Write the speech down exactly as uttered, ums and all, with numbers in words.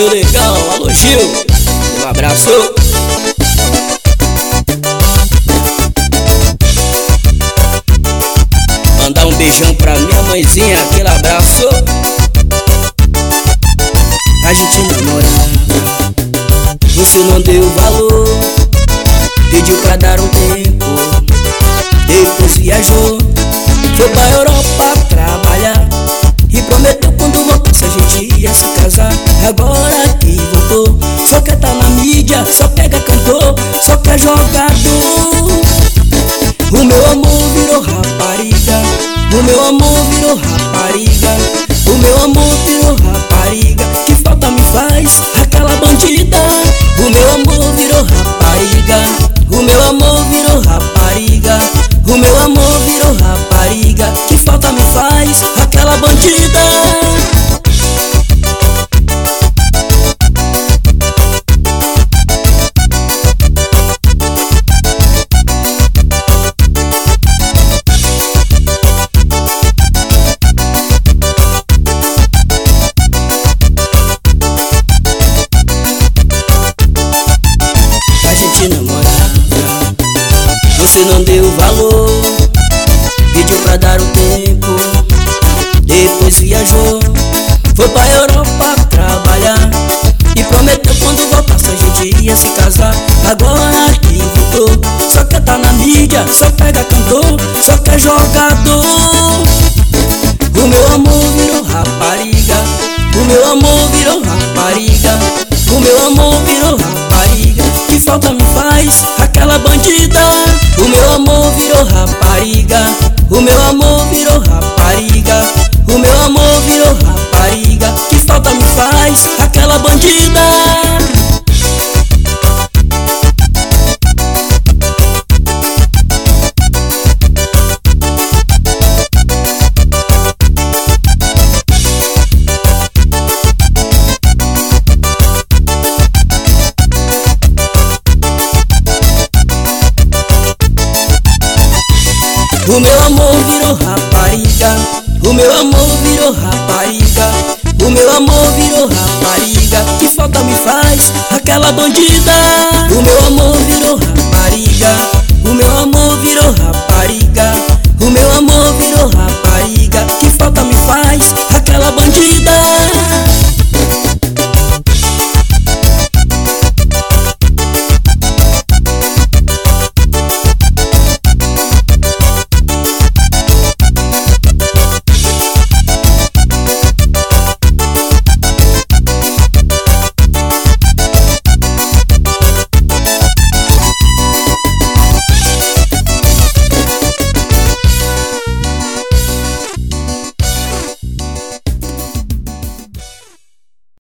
meu negão, alô Gil, um abraço. Mandar um beijão pra minha mãezinha, aquele abraço. A gente namorava, você não deu valor, pediu pra dar um tempo, depois viajou, foi pra Europa trabalhar e prometeu quando voltasse a gente ia se casar. Agora que voltou, só quer tá na mídia, só pega cantor, só quer jogador. O meu amor virou rapariga, o meu amor virou rapariga, o meu amor virou rapariga. Que falta me faz aquela bandida. O meu amor virou rapariga, o meu amor virou rapariga, o meu amor virou rapariga. Que falta me faz aquela bandida. Namorava, você não deu valor, pediu pra dar o tempo, depois viajou, foi pra Europa trabalhar e prometeu quando voltasse a gente ia se casar. Agora que voltou, só quer tá na mídia, só pega cantor, só quer jogador. O meu amor virou rapariga, o meu amor virou rapariga, o meu amor virou rapariga. Que falta me faz aquela bandida. O meu amor virou rapariga, o meu amor virou rapariga, o meu amor virou rapariga. Que falta me faz aquela bandida. O meu amor virou rapariga, o meu amor virou rapariga, o meu amor virou rapariga. Que falta me faz aquela bandida. O meu amor virou rapariga, o meu amor virou rapariga.